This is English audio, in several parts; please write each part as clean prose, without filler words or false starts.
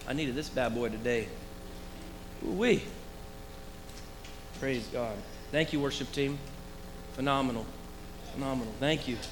I needed this bad boy today. Ooh-wee. Praise God. Thank you, worship team. Phenomenal. Phenomenal. Thank you.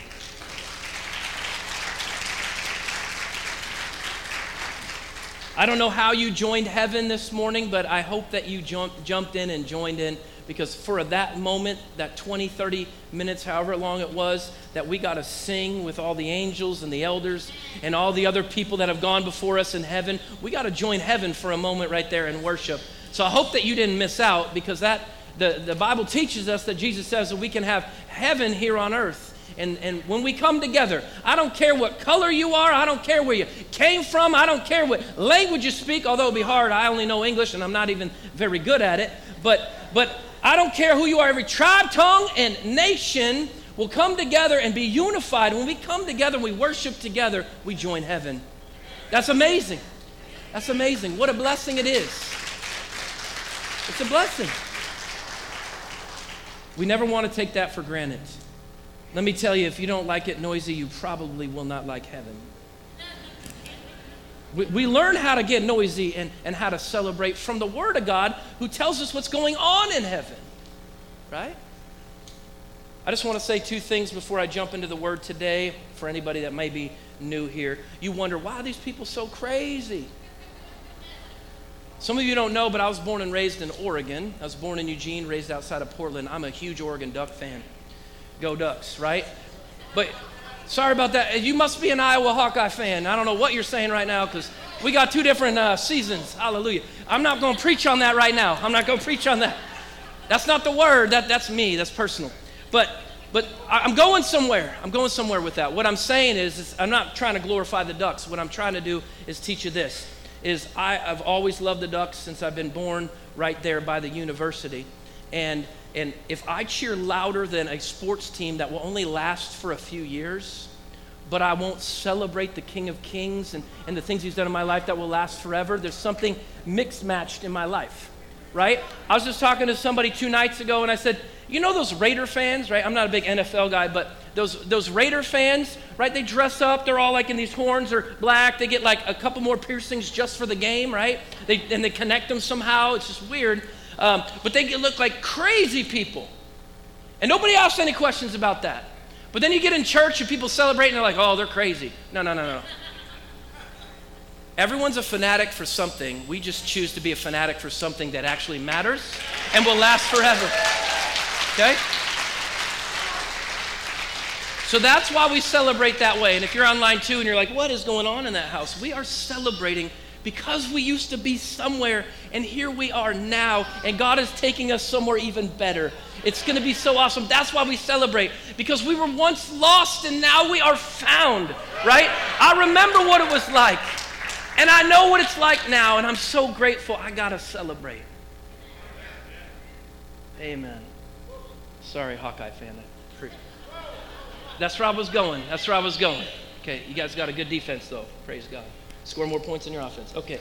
I don't know how you joined heaven this morning, but I hope that you jumped in and joined in, because for that moment, that 20, 30 minutes, however long it was, that we got to sing with all the angels and the elders and all the other people that have gone before us in heaven. We got to join heaven for a moment right there and worship. So I hope that you didn't miss out, because the Bible teaches us that Jesus says that we can have heaven here on earth. And when we come together, I don't care what color you are, I don't care where you came from, I don't care what language you speak, although it'll be hard. I only know English and I'm not even very good at it. But I don't care who you are. Every tribe, tongue, and nation will come together and be unified. When we come together and we worship together, we join heaven. That's amazing. That's amazing. What a blessing it is. It's a blessing. We never want to take that for granted. Let me tell you, if you don't like it noisy, you probably will not like heaven. We learn how to get noisy and how to celebrate from the Word of God, who tells us what's going on in heaven, right? I just want to say two things before I jump into the Word today, for anybody that may be new here. You wonder, why are these people so crazy? Some of you don't know, but I was born and raised in Oregon. I was born in Eugene, raised outside of Portland. I'm a huge Oregon Duck fan. Go Ducks, right? But sorry about that. You must be an Iowa Hawkeye fan. I don't know what you're saying right now, because we got two different seasons. Hallelujah. I'm not going to preach on that right now. I'm not going to preach on that. That's not the word. That's me. That's personal. But I'm going somewhere. I'm going somewhere with that. What I'm saying is I'm not trying to glorify the Ducks. What I'm trying to do is teach you this. I've always loved the Ducks since I've been born right there by the university. And if I cheer louder than a sports team that will only last for a few years, but I won't celebrate the King of Kings and the things he's done in my life that will last forever, there's something mixed-matched in my life, right? I was just talking to somebody 2 nights ago, and I said, you know those Raider fans, right? I'm not a big NFL guy, but those Raider fans, right? They dress up. They're all like in these horns. They're black. They get like a couple more piercings just for the game, right? They connect them somehow. It's just weird. But they look like crazy people. And nobody asks any questions about that. But then you get in church and people celebrate and they're like, oh, they're crazy. No. Everyone's a fanatic for something. We just choose to be a fanatic for something that actually matters and will last forever. Okay? So that's why we celebrate that way. And if you're online too and you're like, what is going on in that house? We are celebrating because we used to be somewhere, and here we are now, and God is taking us somewhere even better. It's going to be so awesome. That's why we celebrate, because we were once lost, and now we are found, right? I remember what it was like, and I know what it's like now, and I'm so grateful. I got to celebrate. Amen. Sorry, Hawkeye fan. That's where I was going. Okay, you guys got a good defense, though. Praise God. Score more points in your offense. Okay.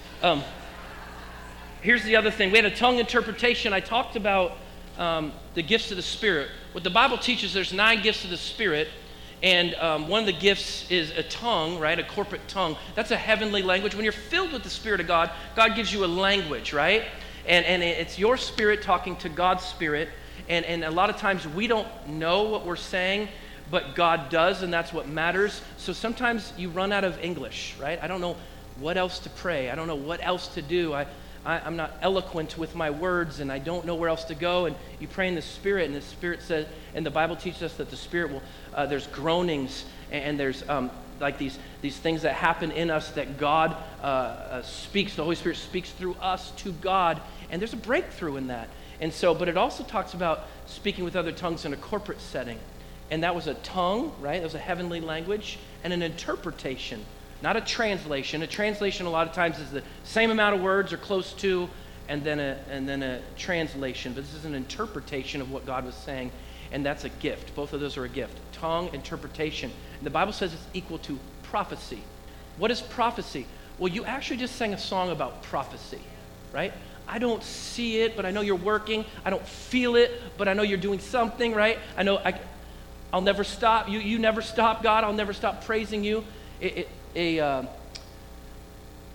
Here's the other thing. We had a tongue interpretation. I talked about the gifts of the Spirit. What the Bible teaches, there's 9 gifts of the Spirit, and one of the gifts is a tongue, right? A corporate tongue. That's a heavenly language. When you're filled with the Spirit of God, God gives you a language, right? And it's your spirit talking to God's spirit, and a lot of times we don't know what we're saying, but God does, and that's what matters. So sometimes you run out of English, right? I don't know what else to pray. I don't know what else to do. I'm not eloquent with my words, and I don't know where else to go. And you pray in the Spirit, and the Spirit says, and the Bible teaches us that the Spirit will, there's groanings, and there's like these things that happen in us that God speaks. The Holy Spirit speaks through us to God, and there's a breakthrough in that. And so, but it also talks about speaking with other tongues in a corporate setting. And that was a tongue, right? That was a heavenly language, and an interpretation, not a translation. A translation a lot of times is the same amount of words or close to, and then a translation. But this is an interpretation of what God was saying, and that's a gift. Both of those are a gift. Tongue, interpretation. And the Bible says it's equal to prophecy. What is prophecy? Well, you actually just sang a song about prophecy, right? I don't see it, but I know you're working. I don't feel it, but I know you're doing something, right? I know I'll never stop. You never stop, God. I'll never stop praising you. A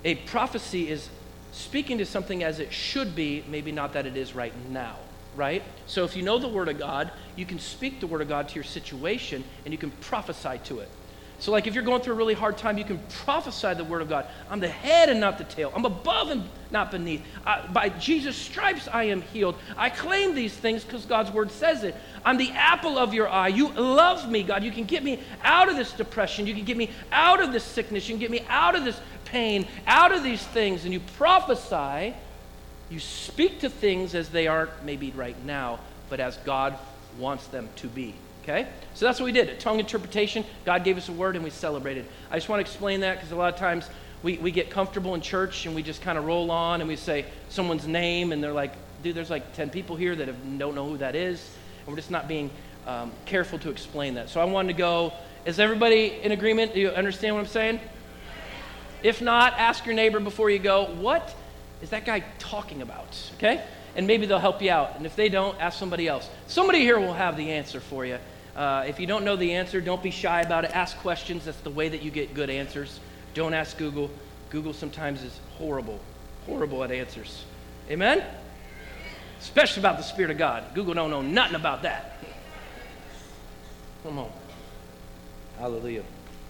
A prophecy is speaking to something as it should be, maybe not that it is right now, right? So if you know the Word of God, you can speak the Word of God to your situation, and you can prophesy to it. So like if you're going through a really hard time, you can prophesy the Word of God. I'm the head and not the tail. I'm above and not beneath. By Jesus' stripes I am healed. I claim these things because God's Word says it. I'm the apple of your eye. You love me, God. You can get me out of this depression. You can get me out of this sickness. You can get me out of this pain, out of these things. And you prophesy. You speak to things as they aren't maybe right now, but as God wants them to be. Okay? So that's what we did. A tongue interpretation. God gave us a word and we celebrated. I just want to explain that because a lot of times we get comfortable in church and we just kind of roll on and we say someone's name and they're like, dude, there's like 10 people here that don't know who that is. And we're just not being careful to explain that. So I wanted to go, is everybody in agreement? Do you understand what I'm saying? If not, ask your neighbor before you go, what is that guy talking about? Okay? And maybe they'll help you out. And if they don't, ask somebody else. Somebody here will have the answer for you. If you don't know the answer, don't be shy about it. Ask questions. That's the way that you get good answers. Don't ask Google. Google sometimes is horrible at answers. Amen? Especially about the Spirit of God. Google don't know nothing about that. Come on. Hallelujah.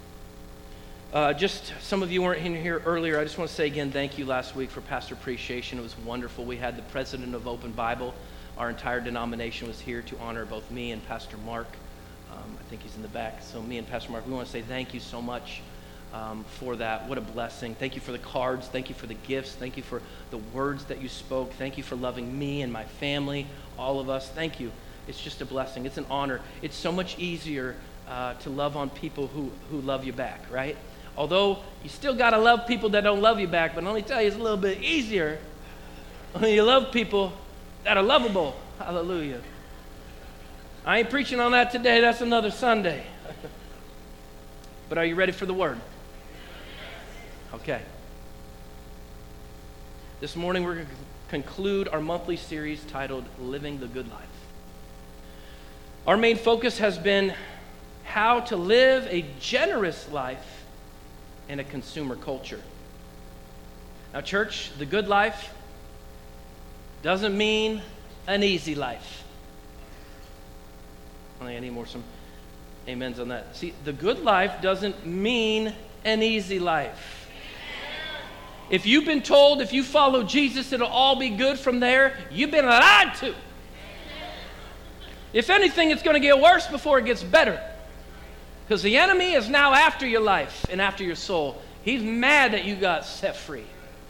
Just some of you weren't in here earlier. I just want to say again, thank you last week for Pastor Appreciation. It was wonderful. We had the president of Open Bible. Our entire denomination was here to honor both me and Pastor Mark. I think he's in the back. So me and Pastor Mark, we want to say thank you so much for that. What a blessing. Thank you for the cards. Thank you for the gifts. Thank you for the words that you spoke. Thank you for loving me and my family, all of us. Thank you. It's just a blessing. It's an honor. It's so much easier to love on people who love you back, right? Although you still got to love people that don't love you back, but let me tell you, it's a little bit easier when you love people that are lovable. Hallelujah. I ain't preaching on that today. That's another Sunday. But are you ready for the word? Okay. This morning we're going to conclude our monthly series titled Living the Good Life. Our main focus has been how to live a generous life in a consumer culture. Now, church, the good life doesn't mean an easy life. I need some amens on that. See, the good life doesn't mean an easy life. If you've been told if you follow Jesus, it'll all be good from there, you've been lied to. If anything, it's going to get worse before it gets better. Because the enemy is now after your life and after your soul. He's mad that you got set free.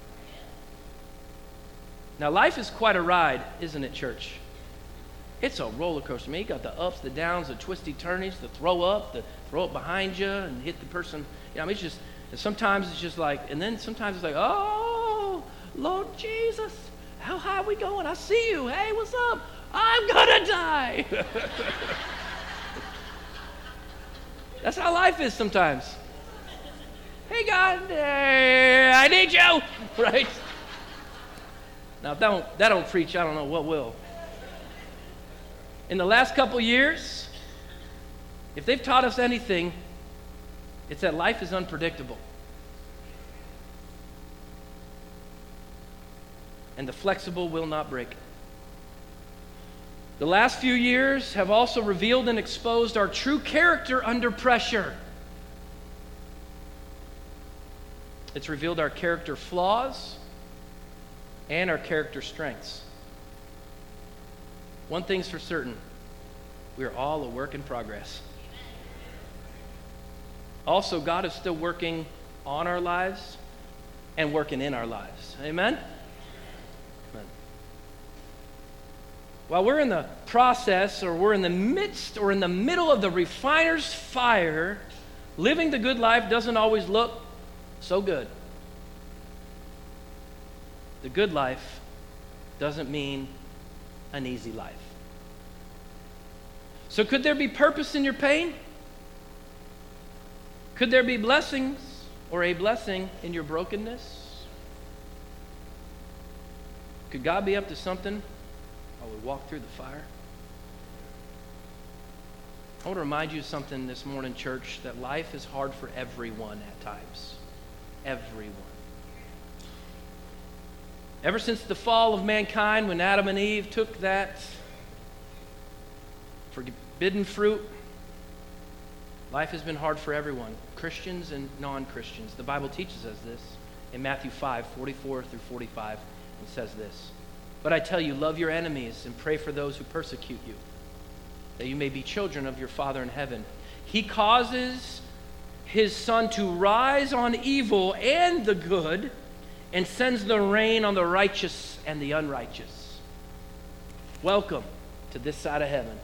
Now, life is quite a ride, isn't it, church? It's a roller coaster, man. You got the ups, the downs, the twisty turnies, the throw up behind you and hit the person. You know, I mean, it's just, and sometimes it's just like, and then sometimes it's like, oh, Lord Jesus, how high are we going? I see you. Hey, what's up? I'm gonna die. That's how life is sometimes. Hey, God, I need you, right? Now, if that don't preach, I don't know what will. In the last couple years, if they've taught us anything, it's that life is unpredictable. And the flexible will not break. The last few years have also revealed and exposed our true character under pressure. It's revealed our character flaws and our character strengths. One thing's for certain, we are all a work in progress. Also, God is still working on our lives and working in our lives. Amen? Amen. While we're in the process, or we're in the midst, or in the middle of the refiner's fire, living the good life doesn't always look so good. The good life doesn't mean an easy life. So could there be purpose in your pain? Could there be blessings or a blessing in your brokenness? Could God be up to something while we walk through the fire? I want to remind you of something this morning, church, that life is hard for everyone at times. Everyone. Ever since the fall of mankind, when Adam and Eve took that forbidden fruit, life has been hard for everyone, Christians and non-Christians. The Bible teaches us this in Matthew 5:44 through 45. It says this, "But I tell you, love your enemies and pray for those who persecute you, that you may be children of your Father in heaven. He causes his sun to rise on evil and the good, and sends the rain on the righteous and the unrighteous." Welcome to this side of heaven.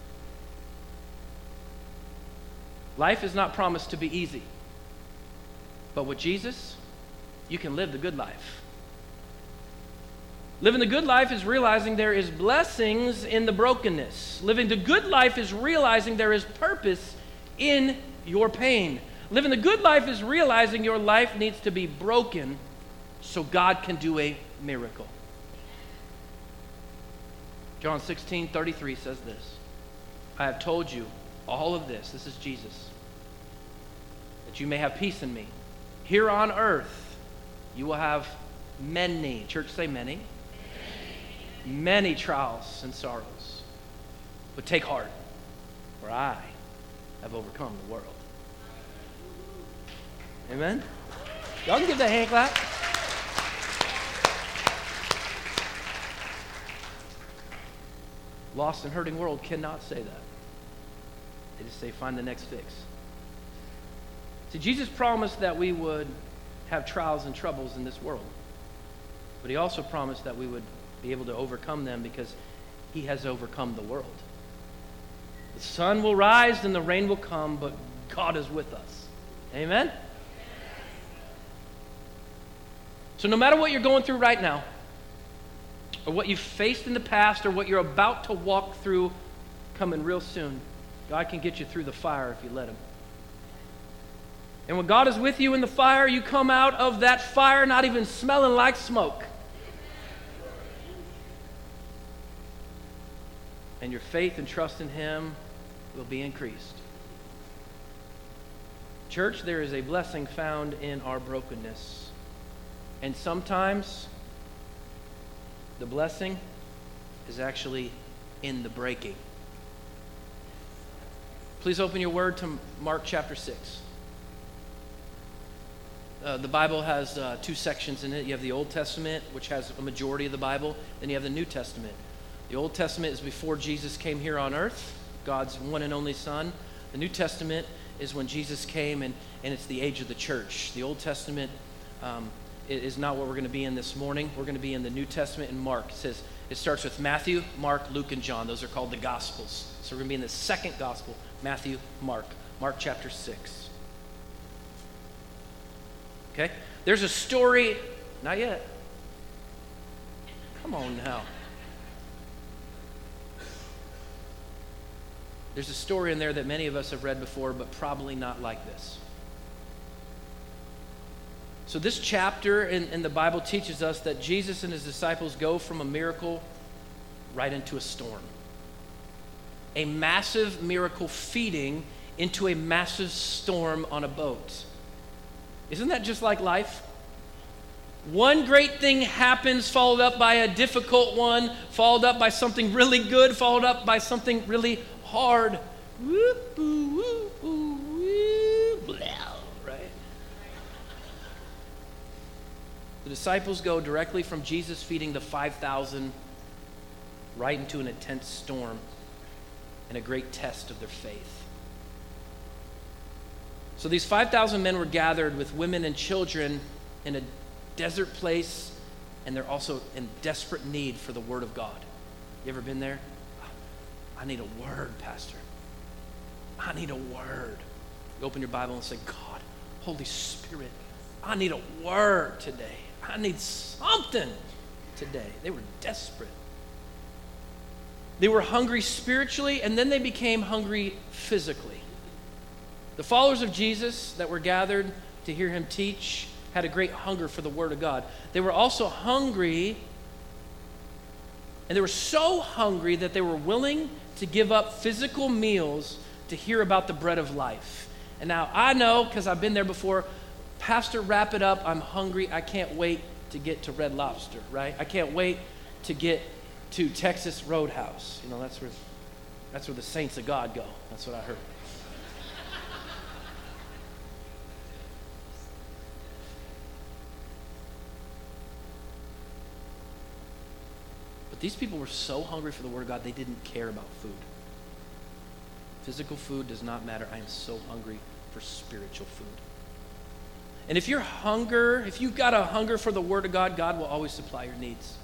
Life is not promised to be easy, but with Jesus, you can live the good life. Living the good life is realizing there is blessings in the brokenness. Living the good life is realizing there is purpose in your pain. Living the good life is realizing your life needs to be broken so God can do a miracle. John 16:33 says this, "I have told you all of this," this is Jesus, "that you may have peace in me. Here on earth you will have many," church say many, "many trials and sorrows. But take heart, for I have overcome the world." Amen? Y'all can give that a hand clap. Lost and hurting world cannot say that. They just say, find the next fix. See, Jesus promised that we would have trials and troubles in this world. But he also promised that we would be able to overcome them because he has overcome the world. The sun will rise and the rain will come, but God is with us. Amen? So no matter what you're going through right now, or what you've faced in the past, or what you're about to walk through coming real soon, God can get you through the fire if you let him. And when God is with you in the fire, you come out of that fire not even smelling like smoke. And your faith and trust in him will be increased. Church, there is a blessing found in our brokenness. And sometimes the blessing is actually in the breaking. Please open your word to Mark chapter 6. The Bible has two sections in it. You have the Old Testament, which has a majority of the Bible. Then you have the New Testament. The Old Testament is before Jesus came here on earth, God's one and only Son. The New Testament is when Jesus came, and it's the age of the church. The Old Testament is not what we're going to be in this morning. We're going to be in the New Testament in Mark. It starts with Matthew, Mark, Luke, and John. Those are called the Gospels. So we're going to be in the second Gospel, Matthew, Mark chapter 6. Okay? There's a story, not yet. Come on now. There's a story in there that many of us have read before, but probably not like this. So this chapter in the Bible teaches us that Jesus and his disciples go from a miracle right into a storm. A massive miracle feeding into a massive storm on a boat. Isn't that just like life? One great thing happens, followed up by a difficult one, followed up by something really good, followed up by something really hard. Whoop, whoop, whoop, whoop, blah, right? The disciples go directly from Jesus feeding the 5,000 right into an intense storm and a great test of their faith. So these 5,000 men were gathered with women and children in a desert place, and they're also in desperate need for the Word of God. You ever been there? I need a word, Pastor. I need a word. You open your Bible and say, God, Holy Spirit, I need a word today. I need something today. They were desperate. They were hungry spiritually, and then they became hungry physically. The followers of Jesus that were gathered to hear him teach had a great hunger for the Word of God. They were also hungry, and they were so hungry that they were willing to give up physical meals to hear about the bread of life. And now I know, because I've been there before, Pastor, wrap it up. I'm hungry. I can't wait to get to Red Lobster, right? I can't wait to get to Texas Roadhouse. You know, that's where the saints of God go. That's what I heard. But these people were so hungry for the Word of God, they didn't care about food. Physical food does not matter. I am so hungry for spiritual food. And if you've got a hunger for the Word of God, God will always supply your needs.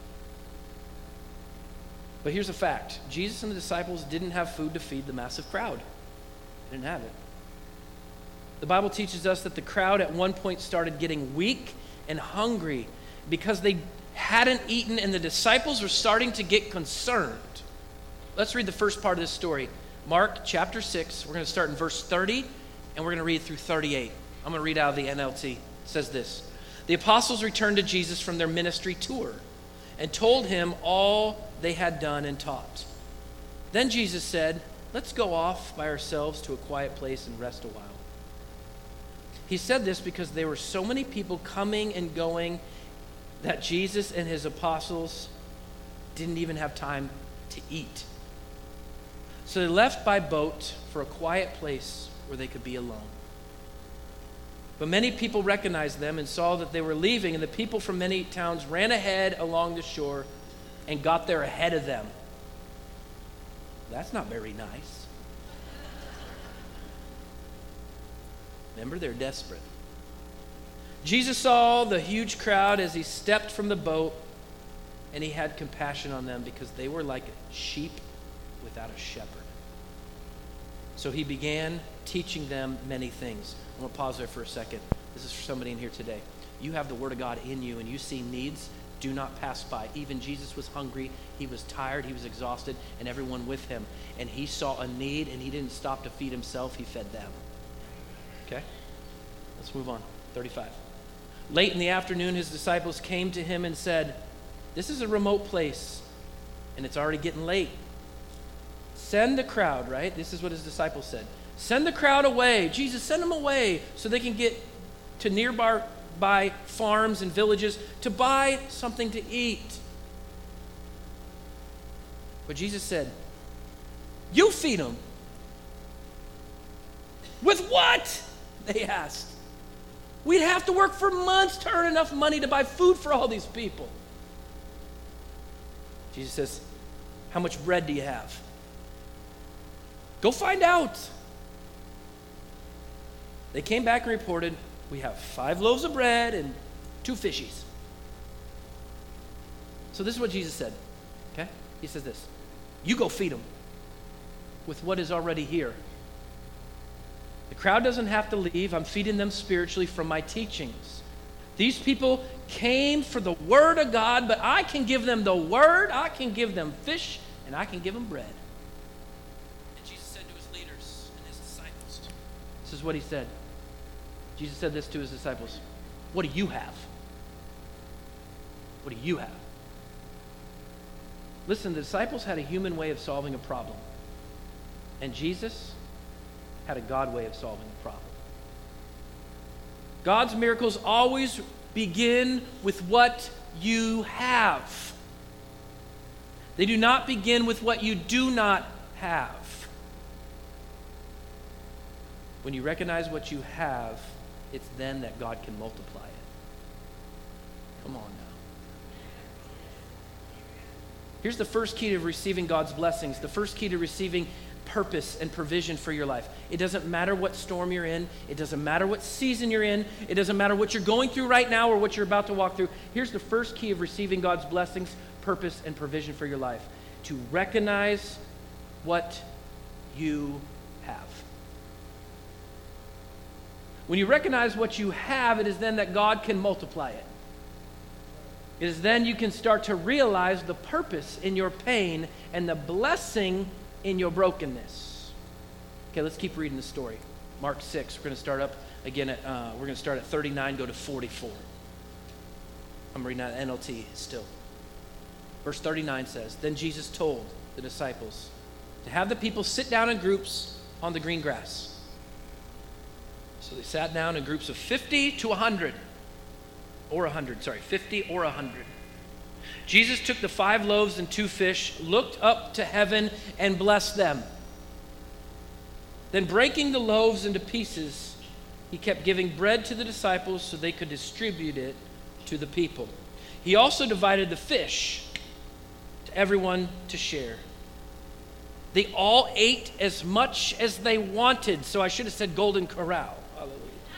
But here's a fact. Jesus and the disciples didn't have food to feed the massive crowd. They didn't have it. The Bible teaches us that the crowd at one point started getting weak and hungry because they hadn't eaten, and the disciples were starting to get concerned. Let's read the first part of this story. Mark chapter 6. We're going to start in verse 30, and we're going to read through 38. I'm going to read out of the NLT. It says this. The apostles returned to Jesus from their ministry tour and told him all they had done and taught. Then Jesus said, let's go off by ourselves to a quiet place and rest a while. He said this because there were so many people coming and going that Jesus and his apostles didn't even have time to eat. So they left by boat for a quiet place where they could be alone. But many people recognized them and saw that they were leaving, and the people from many towns ran ahead along the shore and got there ahead of them. That's not very nice. Remember, they're desperate. Jesus saw the huge crowd as he stepped from the boat, and he had compassion on them because they were like sheep without a shepherd. So he began teaching them many things. I'm going to pause there for a second. This is for somebody in here today. You have the Word of God in you, and you see needs. Do not pass by. Even Jesus was hungry. He was tired. He was exhausted, and everyone with him. And he saw a need, and he didn't stop to feed himself. He fed them. Okay? Let's move on. 35. Late in the afternoon, his disciples came to him and said, this is a remote place, and it's already getting late. Send the crowd, right? This is what his disciples said. Send the crowd away. Jesus, send them away so they can get to nearby farms and villages to buy something to eat. But Jesus said, you feed them. With what? They asked. We'd have to work for months to earn enough money to buy food for all these people. Jesus says, how much bread do you have? Go find out. They came back and reported, we have 5 loaves of bread and 2 fishies. So this is what Jesus said, okay? He says this, you go feed them with what is already here. The crowd doesn't have to leave. I'm feeding them spiritually from my teachings. These people came for the Word of God, but I can give them the Word, I can give them fish, and I can give them bread. And Jesus said to his leaders and his disciples, this is what he said. Jesus said this to his disciples. What do you have? What do you have? Listen, the disciples had a human way of solving a problem. And Jesus had a God way of solving the problem. God's miracles always begin with what you have. They do not begin with what you do not have. When you recognize what you have, it's then that God can multiply it. Come on now. Here's the first key to receiving God's blessings, the first key to receiving purpose and provision for your life. It doesn't matter what storm you're in. It doesn't matter what season you're in. It doesn't matter what you're going through right now or what you're about to walk through. Here's the first key of receiving God's blessings, purpose, and provision for your life. To recognize what you have. When you recognize what you have, it is then that God can multiply it. It is then you can start to realize the purpose in your pain and the blessing in your brokenness. Okay, let's keep reading the story. Mark 6. We're going to start up again at we're going to start at 39, go to 44. I'm reading out NLT still. Verse 39 says, then Jesus told the disciples to have the people sit down in groups on the green grass. So they sat down in groups of 50 to 100. or 100, sorry, 50 or 100. Jesus took the 5 loaves and 2 fish, looked up to heaven, and blessed them. Then breaking the loaves into pieces, he kept giving bread to the disciples so they could distribute it to the people. He also divided the fish to everyone to share. They all ate as much as they wanted. So I should have said Golden Corral. Hallelujah.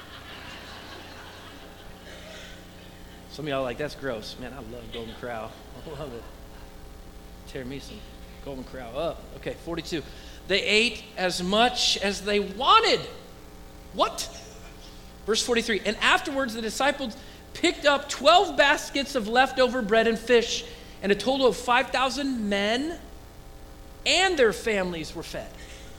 Some of y'all are like, that's gross. Man, I love Golden Corral. I love it. Tear me some Golden Corral up. Okay, 42. They ate as much as they wanted. What? Verse 43. And afterwards the disciples picked up 12 baskets of leftover bread and fish, and a total of 5,000 men and their families were fed.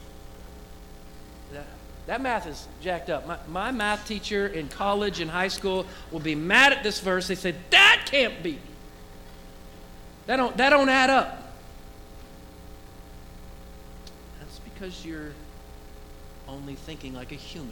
That math is jacked up. My math teacher in college and high school will be mad at this verse. They said, that can't be. That don't add up. That's because you're only thinking like a human.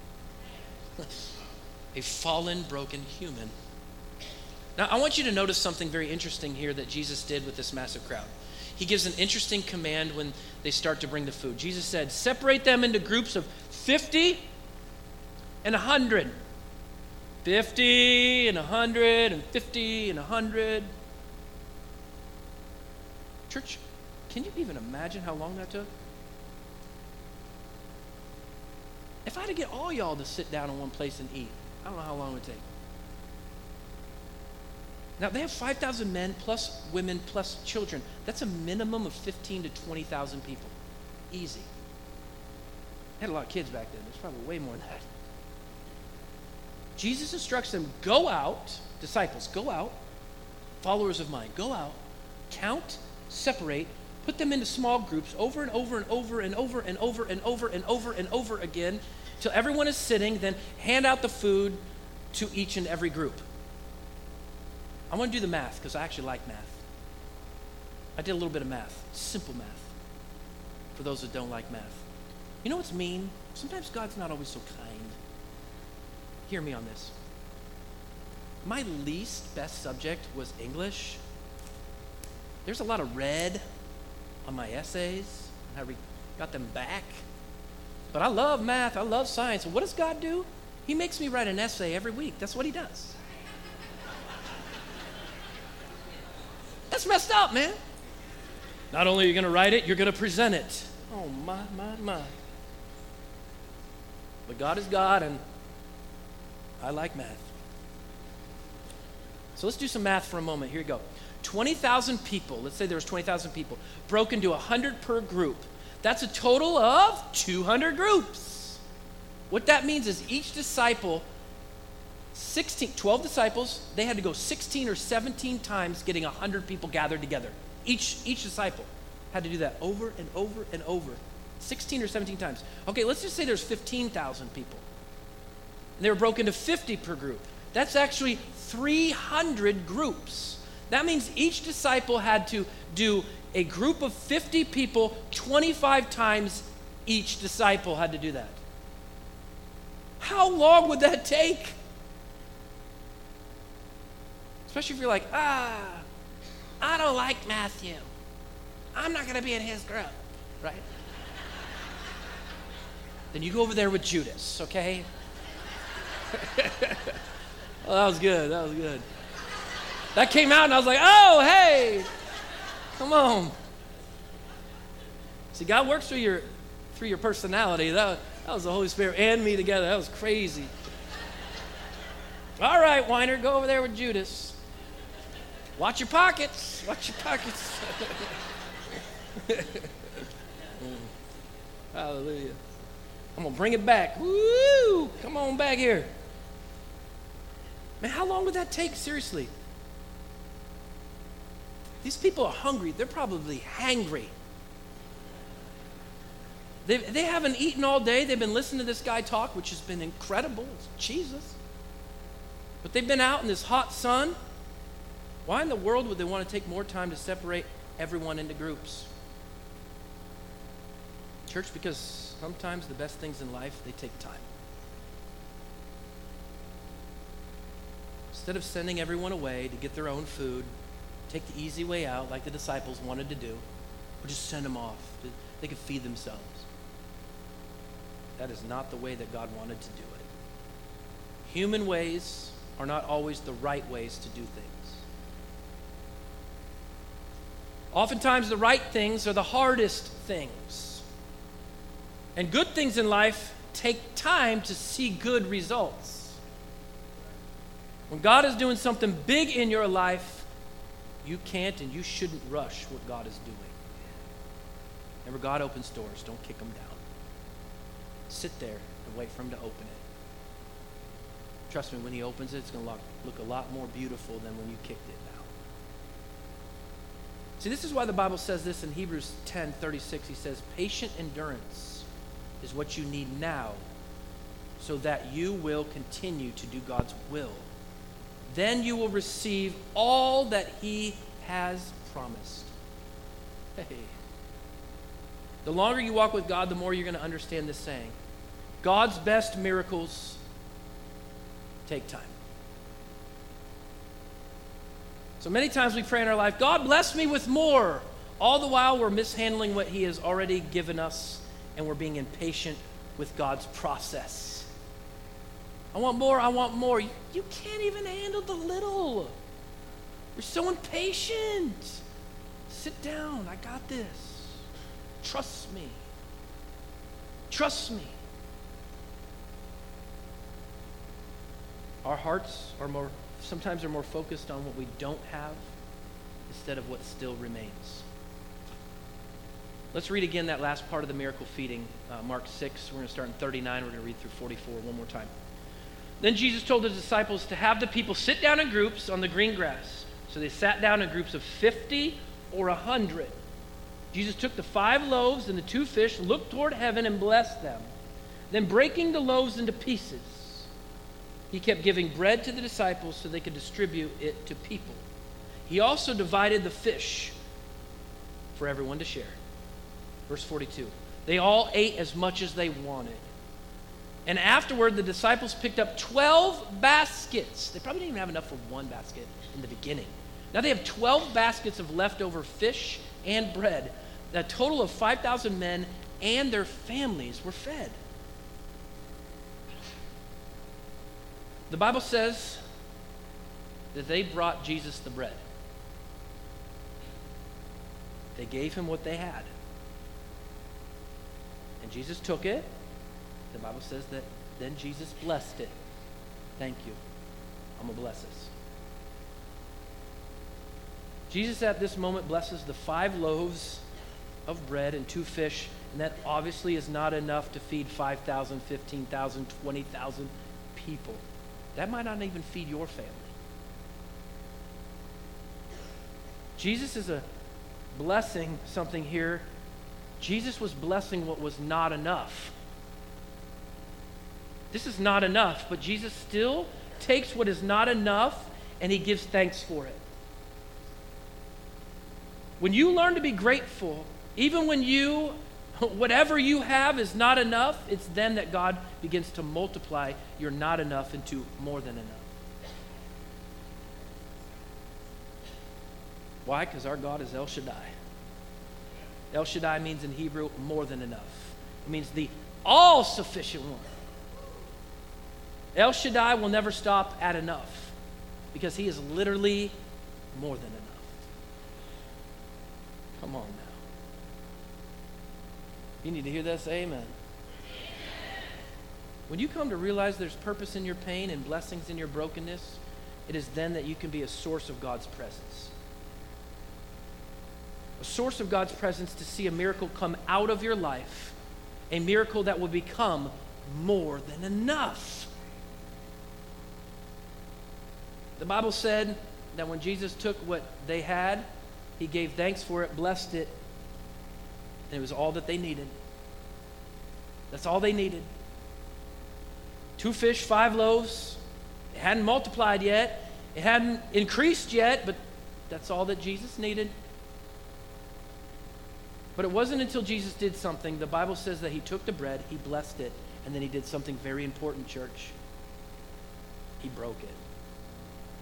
A fallen, broken human. Now, I want you to notice something very interesting here that Jesus did with this massive crowd. He gives an interesting command when they start to bring the food. Jesus said, separate them into groups of 50 and 100. 50 and 100 and 50 and 100. Church, can you even imagine how long that took? If I had to get all y'all to sit down in one place and eat, I don't know how long it would take. Now, they have 5,000 men plus women plus children. That's a minimum of 15 to 20,000 people. Easy. They had a lot of kids back then. There's probably way more than that. Jesus instructs them, go out, disciples, go out, followers of mine, go out, count, separate, put them into small groups over and over and over and over and over and over and over and over again till everyone is sitting, then hand out the food to each and every group. I want to do the math because I actually like math. I did a little bit of math, simple math, for those that don't like math. You know what's mean? Sometimes God's not always so kind. Hear me on this. My least best subject was English. There's a lot of red on my essays, and I got them back. But I love math, I love science. What does God do? He makes me write an essay every week. That's what he does. That's messed up, man. Not only are you going to write it, you're going to present it. Oh, my. But God is God, and I like math. So let's do some math for a moment. Here you go. 20,000 people, let's say there was 20,000 people, broken to 100 per group. That's a total of 200 groups. What that means is each disciple, 12 disciples, they had to go 16 or 17 times getting 100 people gathered together. Each disciple had to do that over and over and over, 16 or 17 times. Okay, let's just say there's 15,000 people. And they were broken to 50 per group. That's actually 300 groups. That means each disciple had to do a group of 50 people 25 times. Each disciple had to do that. How long would that take? Especially if you're like, I don't like Matthew. I'm not going to be in his group, right? Then you go over there with Judas, okay? Well, that was good. That came out and I was like, oh, hey, come on. See, God works through your personality. That was the Holy Spirit and me together. That was crazy. All right, Weiner, go over there with Judas. Watch your pockets. Hallelujah. I'm going to bring it back. Woo! Come on back here. Man, how long would that take? Seriously. These people are hungry. They're probably hangry. They haven't eaten all day. They've been listening to this guy talk, which has been incredible. It's Jesus. But they've been out in this hot sun. Why in the world would they want to take more time to separate everyone into groups? Church, because sometimes the best things in life, they take time. Instead of sending everyone away to get their own food, take the easy way out like the disciples wanted to do, or just send them off. They could feed themselves. That is not the way that God wanted to do it. Human ways are not always the right ways to do things. Oftentimes, the right things are the hardest things. And good things in life take time to see good results. When God is doing something big in your life, you can't and you shouldn't rush what God is doing. Whenever God opens doors, don't kick them down. Sit there and wait for him to open it. Trust me, when he opens it, it's going to look a lot more beautiful than when you kicked it down. See, this is why the Bible says this in Hebrews 10:36. He says, patient endurance is what you need now so that you will continue to do God's will. Then you will receive all that he has promised. Hey. The longer you walk with God, the more you're going to understand this saying. God's best miracles take time. So many times we pray in our life, God bless me with more. All the while we're mishandling what he has already given us, and we're being impatient with God's process. I want more, I want more. You can't even handle the little. You're so impatient. Sit down, I got this. Trust me. Trust me. Our hearts are sometimes are more focused on what we don't have instead of what still remains. Let's read again that last part of the miracle feeding, Mark 6. We're going to start in 39. We're going to read through 44 one more time. Then Jesus told his disciples to have the people sit down in groups on the green grass. So they sat down in groups of 50 or 100. Jesus took the 5 loaves and the 2 fish, looked toward heaven, and blessed them. Then breaking the loaves into pieces, he kept giving bread to the disciples so they could distribute it to people. He also divided the fish for everyone to share. Verse 42. They all ate as much as they wanted. And afterward, the disciples picked up 12 baskets. They probably didn't even have enough for one basket in the beginning. Now they have 12 baskets of leftover fish and bread. A total of 5,000 men and their families were fed. The Bible says that they brought Jesus the bread. They gave him what they had. And Jesus took it. The Bible says that then Jesus blessed it. Thank you. I'm going to bless this. Jesus at this moment blesses the 5 loaves of bread and 2 fish, and that obviously is not enough to feed 5,000, 15,000, 20,000 people. That might not even feed your family. Jesus is blessing something here. Jesus was blessing what was not enough. This is not enough, but Jesus still takes what is not enough and he gives thanks for it. When you learn to be grateful, even when whatever you have is not enough, it's then that God begins to multiply your not enough into more than enough. Why? Because our God is El Shaddai. El Shaddai means in Hebrew more than enough. It means the all-sufficient one. El Shaddai will never stop at enough because he is literally more than enough. Come on now. You need to hear that, say amen. When you come to realize there's purpose in your pain and blessings in your brokenness, it is then that you can be a source of God's presence. A source of God's presence to see a miracle come out of your life, a miracle that will become more than enough. The Bible said that when Jesus took what they had, he gave thanks for it, blessed it, and it was all that they needed. That's all they needed. 2 fish, 5 loaves. It hadn't multiplied yet. It hadn't increased yet, but that's all that Jesus needed. But it wasn't until Jesus did something. The Bible says that he took the bread, he blessed it, and then he did something very important, church. He broke it.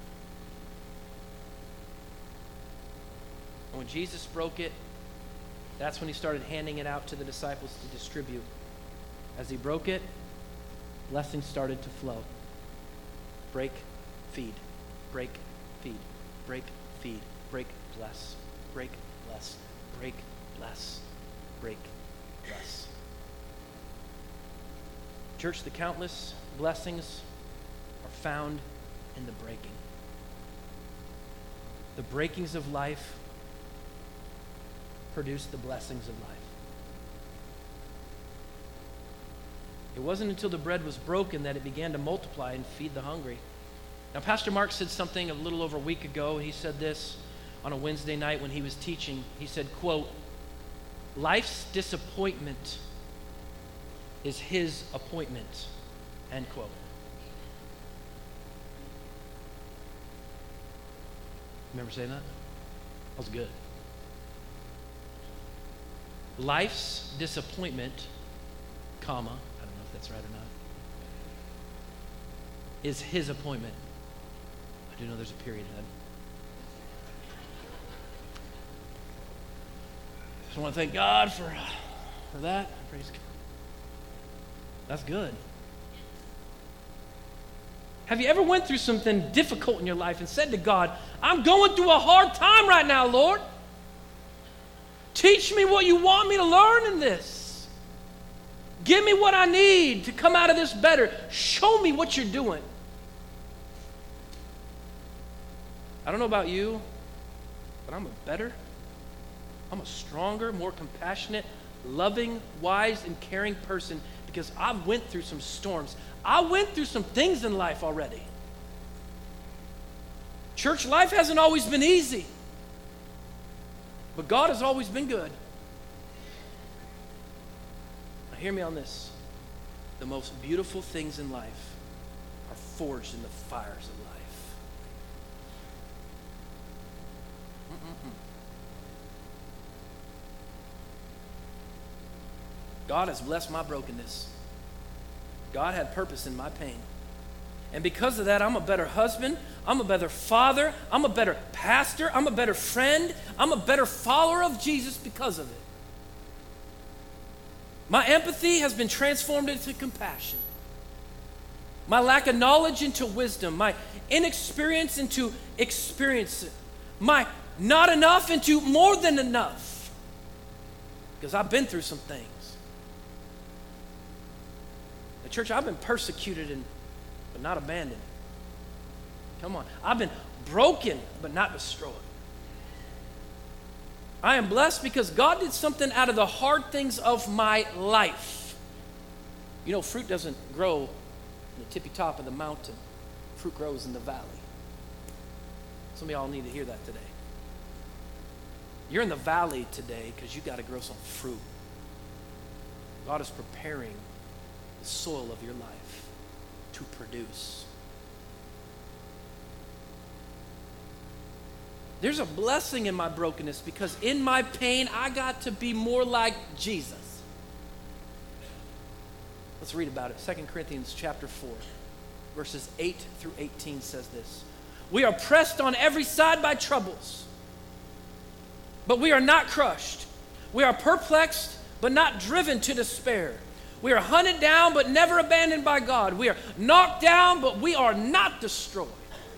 And when Jesus broke it, that's when he started handing it out to the disciples to distribute. As he broke it, blessings started to flow. Break, feed. Break, feed. Break, feed. Break, bless. Break, bless. Break, bless. Break, bless. Church, the countless blessings are found in the breaking. The breakings of life produce the blessings of life. It wasn't until the bread was broken that it began to multiply and feed the hungry. Now, Pastor Mark said something a little over a week ago. He said this on a Wednesday night when he was teaching. He said, quote, "Life's disappointment is his appointment," end quote. Remember saying that? That was good. Life's disappointment, comma, I don't know if that's right or not, is his appointment. I do know there's a period in that. I want to thank God for that. Praise God. That's good. Have you ever went through something difficult in your life and said to God, I'm going through a hard time right now, Lord. Teach me what you want me to learn in this. Give me what I need to come out of this better. Show me what you're doing. I don't know about you, but I'm a stronger, more compassionate, loving, wise, and caring person because I went through some storms. I went through some things in life already. Church life hasn't always been easy, but God has always been good. Now hear me on this. The most beautiful things in life are forged in the fires of life. God has blessed my brokenness. God had purpose in my pain. And because of that, I'm a better husband. I'm a better father. I'm a better pastor. I'm a better friend. I'm a better follower of Jesus because of it. My empathy has been transformed into compassion. My lack of knowledge into wisdom. My inexperience into experience. My not enough into more than enough. Because I've been through some things. The church, I've been persecuted but not abandoned. Come on. I've been broken but not destroyed. I am blessed because God did something out of the hard things of my life. You know, fruit doesn't grow in the tippy top of the mountain. Fruit grows in the valley. Some of y'all need to hear that today. You're in the valley today because you got to grow some fruit. God is preparing the soil of your life to produce. There's a blessing in my brokenness because in my pain, I got to be more like Jesus. Let's read about it. 2 Corinthians chapter 4, verses 8 through 18 says this. We are pressed on every side by troubles, but we are not crushed. We are perplexed, but not driven to despair. We are hunted down, but never abandoned by God. We are knocked down, but we are not destroyed.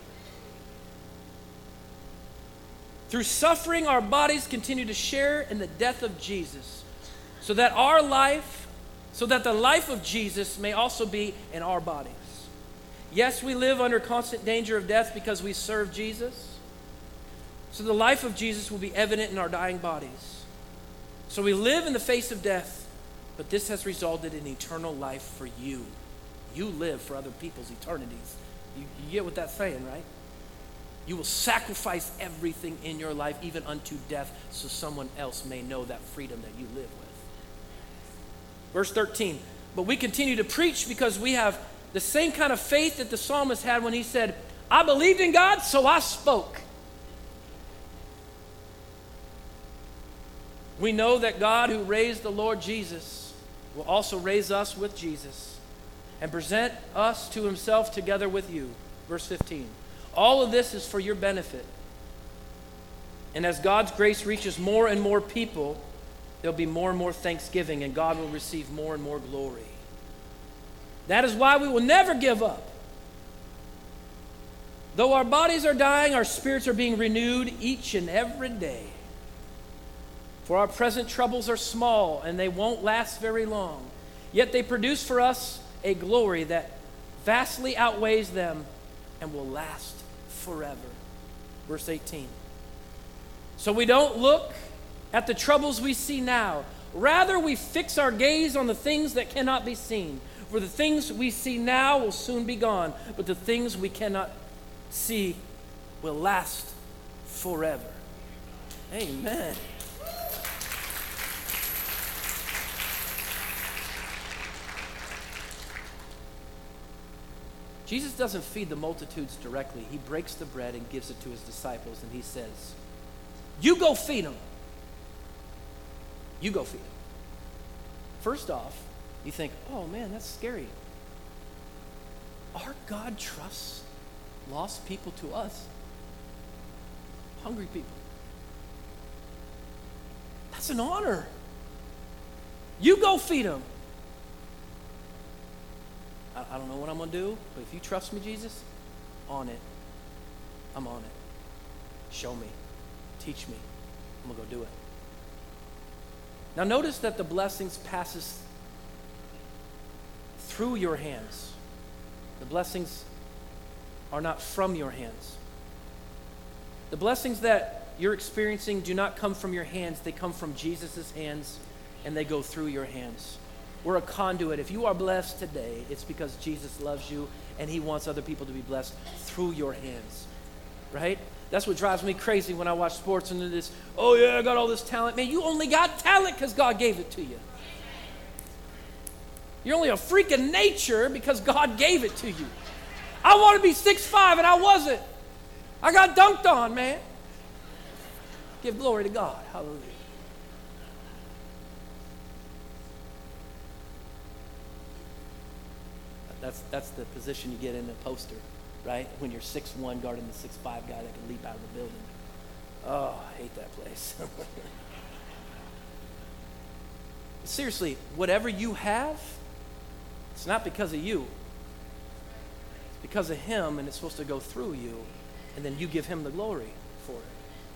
Through suffering, our bodies continue to share in the death of Jesus, so that the life of Jesus may also be in our bodies. Yes, we live under constant danger of death because we serve Jesus. So the life of Jesus will be evident in our dying bodies. So we live in the face of death, but this has resulted in eternal life for you. You live for other people's eternities. You get what that's saying, right? You will sacrifice everything in your life, even unto death, so someone else may know that freedom that you live with. Verse 13, but we continue to preach because we have the same kind of faith that the psalmist had when he said, I believed in God, so I spoke. We know that God who raised the Lord Jesus will also raise us with Jesus and present us to himself together with you. Verse 15. All of this is for your benefit. And as God's grace reaches more and more people, there'll be more and more thanksgiving, and God will receive more and more glory. That is why we will never give up. Though our bodies are dying, our spirits are being renewed each and every day. For our present troubles are small, and they won't last very long. Yet they produce for us a glory that vastly outweighs them and will last forever. Verse 18. So we don't look at the troubles we see now. Rather, we fix our gaze on the things that cannot be seen. For the things we see now will soon be gone, but the things we cannot see will last forever. Amen. Jesus doesn't feed the multitudes directly. He breaks the bread and gives it to his disciples, and he says, you go feed them. You go feed them. First off, you think, oh man, that's scary. Our God trusts lost people to us. Hungry people. That's an honor. You go feed them. I don't know what I'm going to do, but if you trust me, Jesus, on it. I'm on it. Show me. Teach me. I'm going to go do it. Now notice that the blessings passes through your hands. The blessings are not from your hands. The blessings that you're experiencing do not come from your hands. They come from Jesus' hands, and they go through your hands. We're a conduit. If you are blessed today, it's because Jesus loves you, and he wants other people to be blessed through your hands, right? That's what drives me crazy when I watch sports and this, oh yeah, I got all this talent. Man, you only got talent because God gave it to you. You're only a freak of nature because God gave it to you. I want to be 6'5", and I wasn't. I got dunked on, man. Give glory to God. Hallelujah. That's the position you get in the poster, right? When you're 6'1", guarding the 6'5" guy that can leap out of the building. Oh, I hate that place. Seriously, whatever you have, it's not because of you. It's because of him, and it's supposed to go through you, and then you give him the glory for it.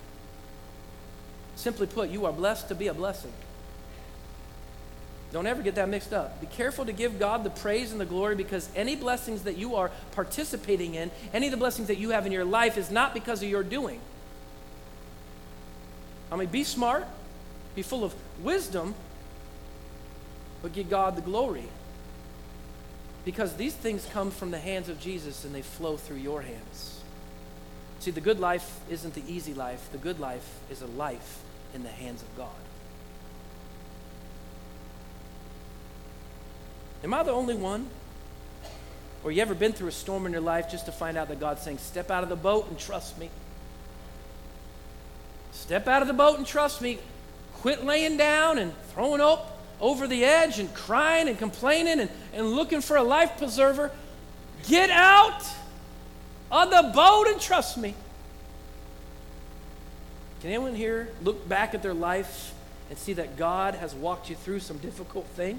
Simply put, you are blessed to be a blessing. Don't ever get that mixed up. Be careful to give God the praise and the glory, because any blessings that you are participating in, any of the blessings that you have in your life is not because of your doing. I mean, be smart, be full of wisdom, but give God the glory. Because these things come from the hands of Jesus and they flow through your hands. See, the good life isn't the easy life. The good life is a life in the hands of God. Am I the only one? Or you ever been through a storm in your life just to find out that God's saying, step out of the boat and trust me? Step out of the boat and trust me. Quit laying down and throwing up over the edge and crying and complaining and looking for a life preserver. Get out of the boat and trust me. Can anyone here look back at their life and see that God has walked you through some difficult things?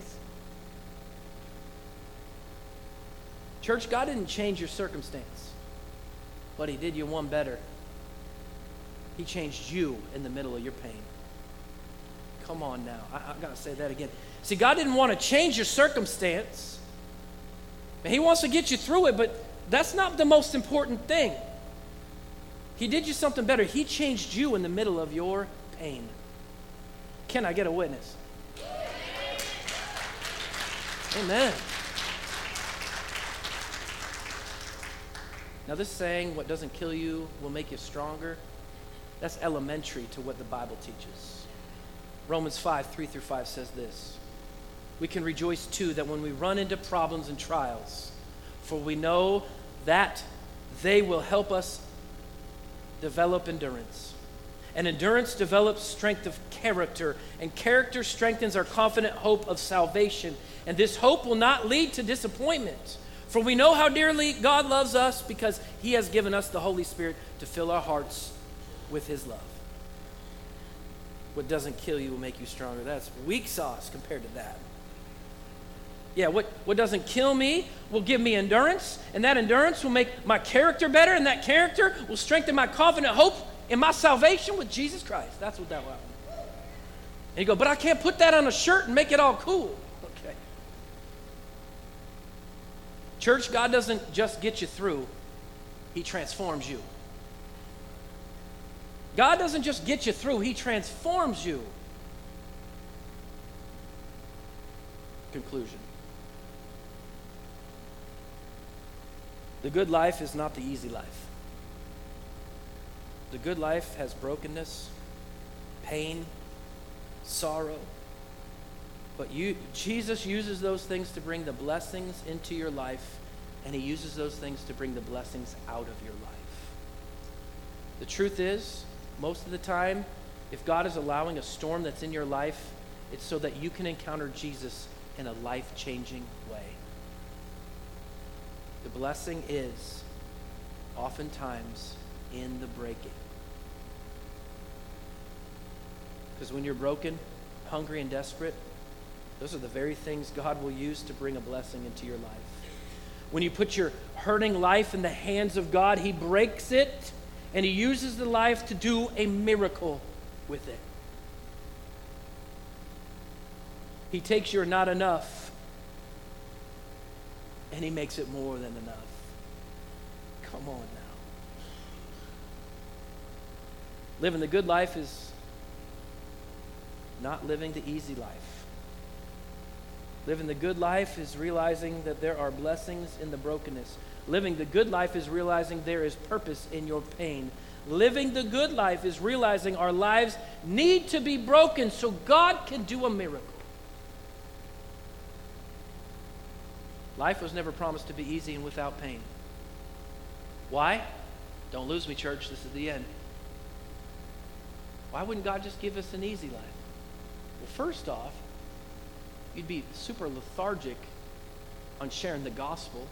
Church, God didn't change your circumstance, but he did you one better. He changed you in the middle of your pain. Come on now. I've got to say that again. See, God didn't want to change your circumstance. He wants to get you through it, but that's not the most important thing. He did you something better. He changed you in the middle of your pain. Can I get a witness? Amen. Now this saying, what doesn't kill you will make you stronger, that's elementary to what the Bible teaches. Romans 5:3-5 says this: we can rejoice too that when we run into problems and trials, for we know that they will help us develop endurance. And endurance develops strength of character, and character strengthens our confident hope of salvation. And this hope will not lead to disappointment. For we know how dearly God loves us because he has given us the Holy Spirit to fill our hearts with his love. What doesn't kill you will make you stronger. That's weak sauce compared to that. Yeah, what doesn't kill me will give me endurance, and that endurance will make my character better, and that character will strengthen my confident hope in my salvation with Jesus Christ. That's what that will happen. And you go, but I can't put that on a shirt and make it all cool. Okay. Church, God doesn't just get you through. He transforms you. God doesn't just get you through. He transforms you. Conclusion. The good life is not the easy life. The good life has brokenness, pain, sorrow. But Jesus uses those things to bring the blessings into your life, and he uses those things to bring the blessings out of your life. The truth is, most of the time, if God is allowing a storm that's in your life, it's so that you can encounter Jesus in a life-changing way. The blessing is oftentimes in the breaking. Because when you're broken, hungry, and desperate, those are the very things God will use to bring a blessing into your life. When you put your hurting life in the hands of God, he breaks it, and he uses the life to do a miracle with it. He takes your not enough, and he makes it more than enough. Come on now. Living the good life is not living the easy life. Living the good life is realizing that there are blessings in the brokenness. Living the good life is realizing there is purpose in your pain. Living the good life is realizing our lives need to be broken so God can do a miracle. Life was never promised to be easy and without pain. Why? Don't lose me, church. This is the end. Why wouldn't God just give us an easy life? Well, first off, you'd be super lethargic on sharing the gospel.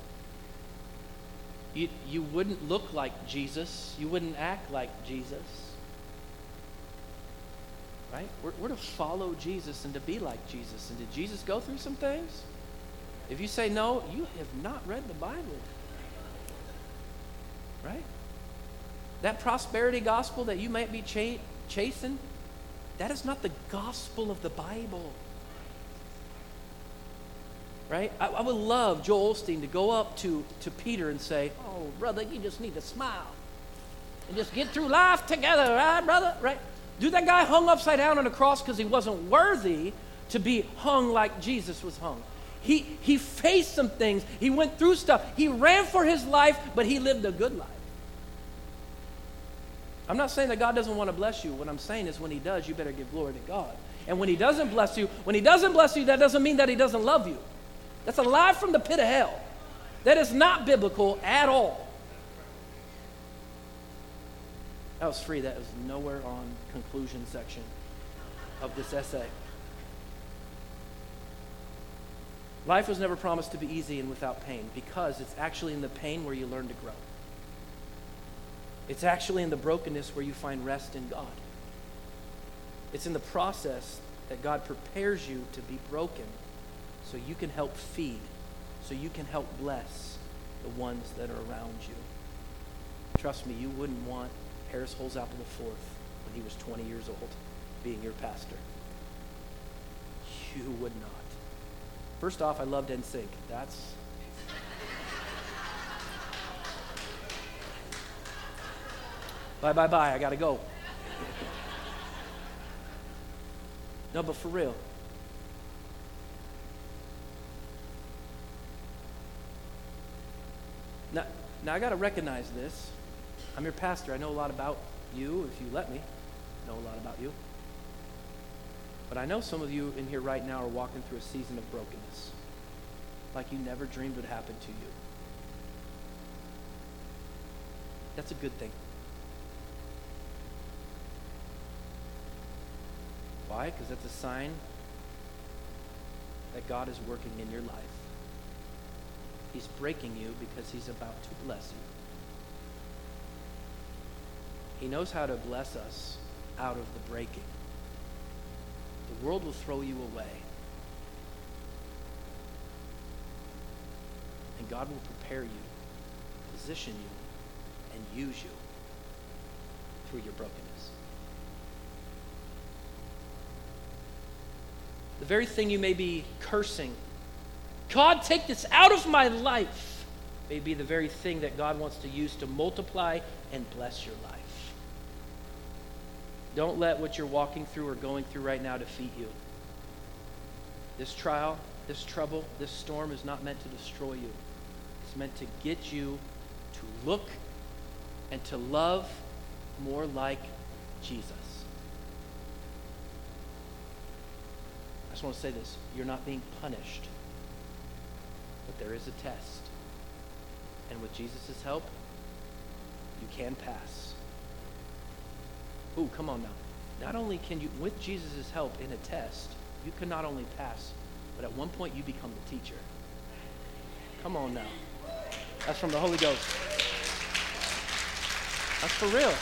You wouldn't look like Jesus. You wouldn't act like Jesus. Right? We're to follow Jesus and to be like Jesus. And did Jesus go through some things? If you say no, you have not read the Bible. Right? That prosperity gospel that you might be chasing, that is not the gospel of the Bible. Right? I would love Joel Osteen to go up to Peter and say, oh, brother, you just need to smile and just get through life together, right, brother? Right? Dude, that guy hung upside down on a cross because he wasn't worthy to be hung like Jesus was hung. He faced some things. He went through stuff. He ran for his life, but he lived a good life. I'm not saying that God doesn't want to bless you. What I'm saying is when he does, you better give glory to God. And when he doesn't bless you, that doesn't mean that he doesn't love you. That's a lie from the pit of hell. That is not biblical at all. That was free. That was nowhere on conclusion section of this essay. Life was never promised to be easy and without pain because it's actually in the pain where you learn to grow. It's actually in the brokenness where you find rest in God. It's in the process that God prepares you to be broken so you can help feed, so you can help bless the ones that are around you. Trust me, you wouldn't want Harris Holzapfel IV when he was 20 years old being your pastor. You would not. First off, I loved NSYNC. That's... Bye, I gotta go. No, but for real. Now I gotta recognize this. I'm your pastor. I know a lot about you, if you let me. I know a lot about you. But I know some of you in here right now are walking through a season of brokenness, like you never dreamed would happen to you. That's a good thing. Why? Because that's a sign that God is working in your life. He's breaking you because he's about to bless you. He knows how to bless us out of the breaking. the world will throw you away. And God will prepare you, position you, and use you through your brokenness. The very thing you may be cursing, God, take this out of my life, may be the very thing that God wants to use to multiply and bless your life. Don't let what you're walking through or going through right now defeat you. This trial, this trouble, this storm is not meant to destroy you. It's meant to get you to look and to love more like Jesus. I just want to say this. You're not being punished, but there is a test. And with Jesus' help, you can pass. Ooh, come on now. Not only can you, with Jesus' help in a test, you can not only pass, but at one point you become the teacher. Come on now. That's from the Holy Ghost. That's for real.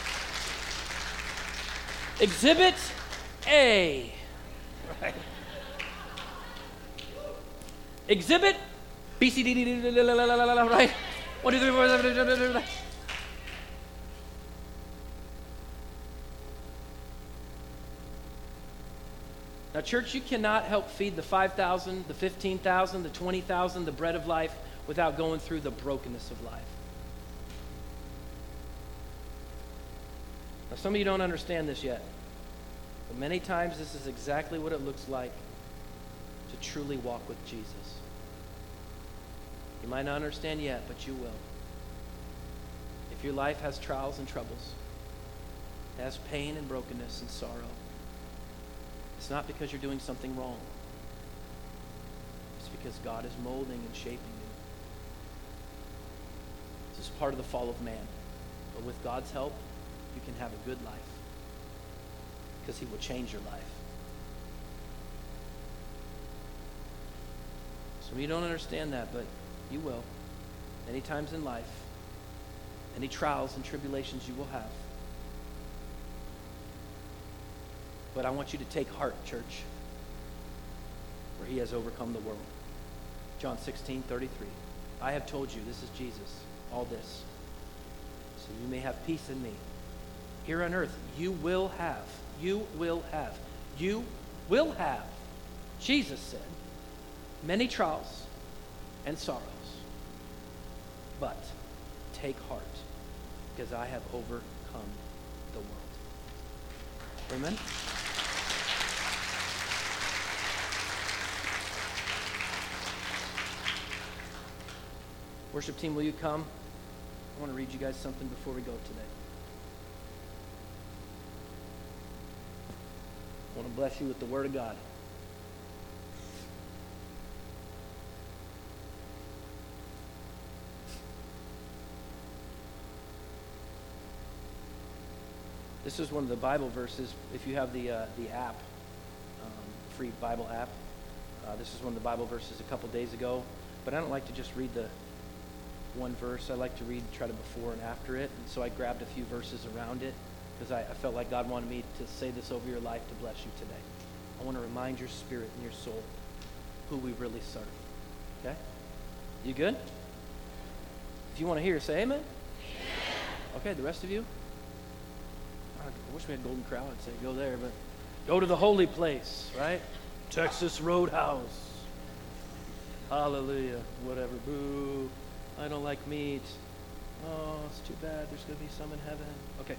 Exhibit A. Right. Exhibit B, C, D, D, D, right? 1, 2, 3, 4, 5, 6. Now, church, you cannot help feed the 5,000, the 15,000, the 20,000, the bread of life without going through the brokenness of life. Now, some of you don't understand this yet, but many times this is exactly what it looks like to truly walk with Jesus. You might not understand yet, but you will. If your life has trials and troubles, it has pain and brokenness and sorrow, it's not because you're doing something wrong. It's because God is molding and shaping you. This is part of the fall of man. But with God's help, you can have a good life because He will change your life. Some of you don't understand that, but you will. Many times in life, any trials and tribulations you will have. But I want you to take heart, church, for He has overcome the world. John 16:33. I have told you, this is Jesus, all this, so you may have peace in me. Here on earth, you will have, Jesus said, many trials and sorrows. But take heart, because I have overcome the world. Amen? Worship team, will you come? I want to read you guys something before we go today. I want to bless you with the Word of God. This is one of the Bible verses. If you have the app, free Bible app, this is one of the Bible verses a couple days ago. But I don't like to just read the one verse. I like to read, try to before and after it. And so I grabbed a few verses around it because I felt like God wanted me to say this over your life to bless you today. I want to remind your spirit and your soul who we really serve. Okay? You good? If you want to hear, say amen. Okay, the rest of you? I wish we had Golden Crowd. I'd say go there, but go to the holy place, right? Texas Roadhouse. Hallelujah. Whatever. Boo. I don't like meat. Oh, it's too bad. There's going to be some in heaven. Okay.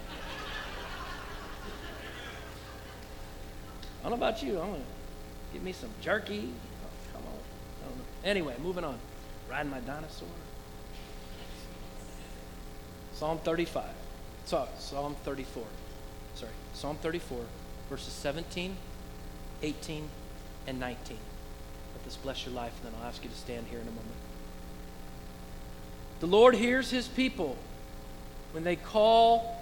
I don't know about you. I'm going to give me some jerky. Oh, come on. I don't know. Anyway, moving on. Riding my dinosaur. Psalm 35. Psalm 34. Sorry. Psalm 34, verses 17, 18, and 19. Let this bless your life, and then I'll ask you to stand here in a moment. The Lord hears His people when they call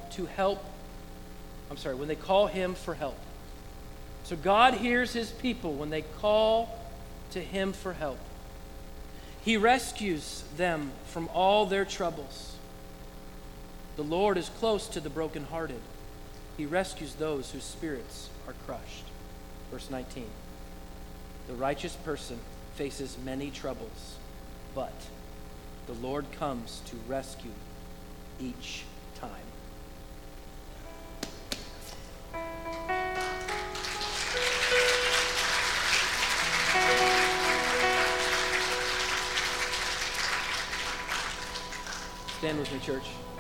Him for help. So God hears His people when they call to Him for help. He rescues them from all their troubles. The Lord is close to the brokenhearted. He rescues those whose spirits are crushed. Verse 19. The righteous person faces many troubles, but the Lord comes to rescue each time. Stand with me, church.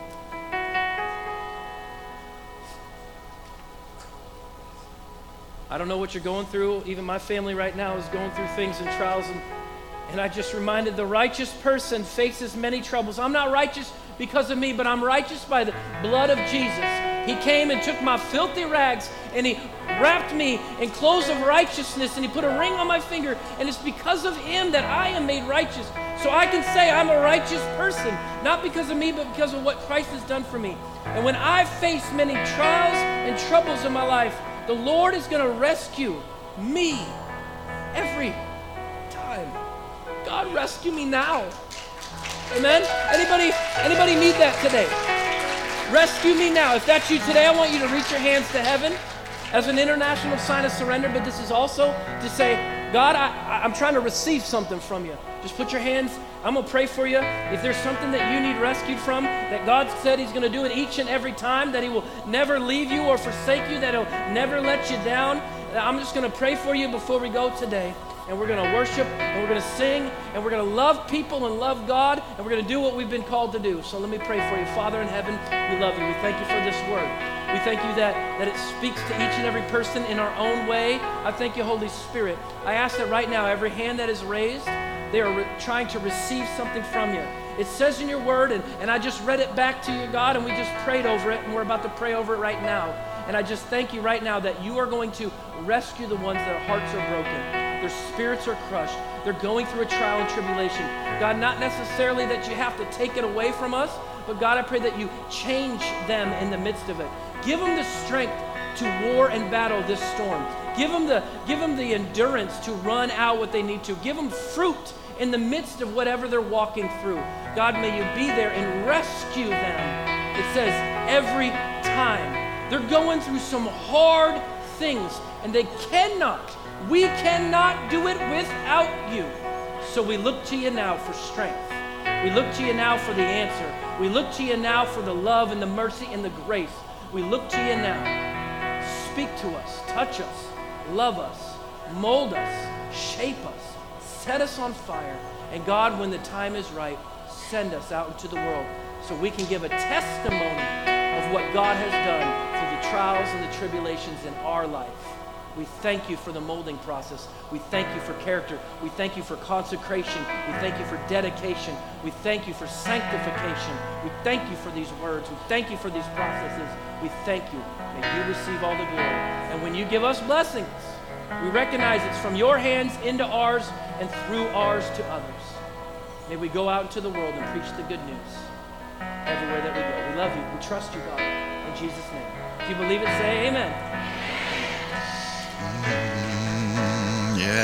I don't know what you're going through. Even my family right now is going through things and trials. And I just reminded the righteous person faces many troubles. I'm not righteous because of me, but I'm righteous by the blood of Jesus. He came and took my filthy rags and he wrapped me in clothes of righteousness and he put a ring on my finger. And it's because of him that I am made righteous. So I can say I'm a righteous person, not because of me, but because of what Christ has done for me. And when I face many trials and troubles in my life, the Lord is going to rescue me every time. God, rescue me now. Amen? Anybody need that today? Rescue me now. If that's you today, I want you to reach your hands to heaven as an international sign of surrender, but this is also to say, God, I'm trying to receive something from you. Just put your hands, I'm going to pray for you. If there's something that you need rescued from, that God said he's going to do it each and every time, that he will never leave you or forsake you, that he'll never let you down, I'm just going to pray for you before we go today. And we're going to worship, and we're going to sing, and we're going to love people and love God, and we're going to do what we've been called to do. So let me pray for you. Father in heaven, we love you. We thank you for this word. We thank you that it speaks to each and every person in our own way. I thank you, Holy Spirit. I ask that right now, every hand that is raised, they are trying to receive something from you. It says in your word, and I just read it back to you, God, and we just prayed over it, and we're about to pray over it right now. And I just thank you right now that you are going to rescue the ones their hearts are broken. Their spirits are crushed. They're going through a trial and tribulation. God, not necessarily that you have to take it away from us, but God, I pray that you change them in the midst of it. Give them the strength to war and battle this storm. Give them the endurance to run out what they need to. Give them fruit in the midst of whatever they're walking through. God, may you be there and rescue them. It says every time. They're going through some hard things, and we cannot do it without you. So we look to you now for strength. We look to you now for the answer. We look to you now for the love and the mercy and the grace. We look to you now. Speak to us, touch us, love us, mold us, shape us, set us on fire. And God, when the time is right, send us out into the world so we can give a testimony of what God has done through the trials and the tribulations in our life. We thank you for the molding process. We thank you for character. We thank you for consecration. We thank you for dedication. We thank you for sanctification. We thank you for these words. We thank you for these processes. We thank you. May you receive all the glory. And when you give us blessings, we recognize it's from your hands into ours and through ours to others. May we go out into the world and preach the good news everywhere that we go. We love you. We trust you, God. In Jesus' name. If you believe it, say amen.